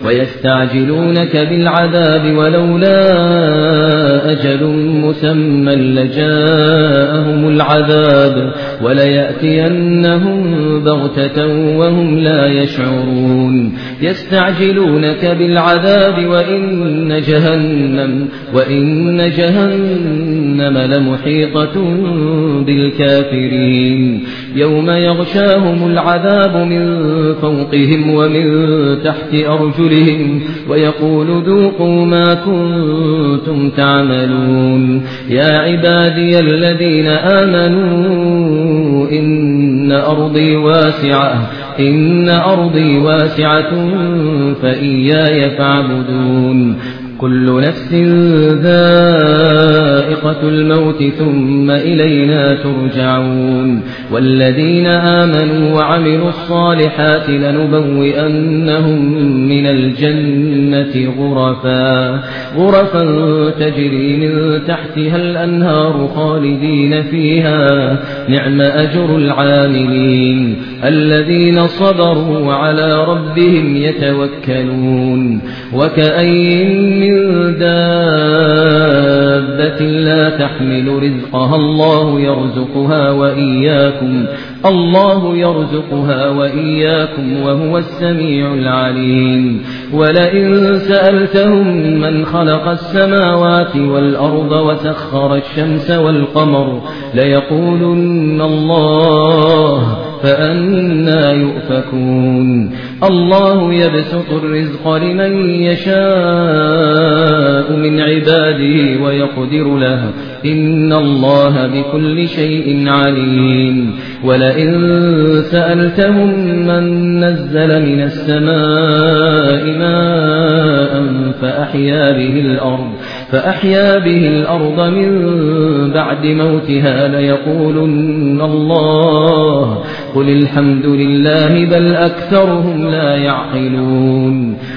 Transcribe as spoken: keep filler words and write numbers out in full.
ويستعجلونك بالعذاب ولولا أجل مسمى لجاءهم العذاب وليأتينهم بغتة وهم لا يشعرون يستعجلونك بالعذاب وإن جهنم, وإن جهنم لمحيطة بالكافرين يوم يغشاهم العذاب من فوقهم ومن تحت أرجلهم ويقول ذوقوا ما كنتم تعملون يا عبادي الذين آمنوا إن أرضي واسعة إن أرضي واسعة فإياي فاعبدون كل نفس ذائقة الموت ثم إلينا ترجعون والذين آمنوا وعملوا الصالحات لنبوئنهم من الجنة غرفا غرفا تجري من تحتها الأنهار خالدين فيها نعم أجر العاملين الذين صبروا وعلى ربهم يتوكلون وكأين من دابة لا تحمل رزقها الله يرزقها وإياكم الله يرزقها وإياكم وهو السميع العليم ولئن سألتهم من خلق السماوات والأرض وسخر الشمس والقمر ليقولن الله فأنى يؤفكون الله يبسط الرزق لمن يشاء من عباده ويقدر له إن الله بكل شيء عليم ولئن سألتهم من نزل من السماء ماء فأحيا به الأرض فأحيا به الأرض من بعد موتها ليقولن الله قل الحمد لله بل أكثرهم لا يعقلون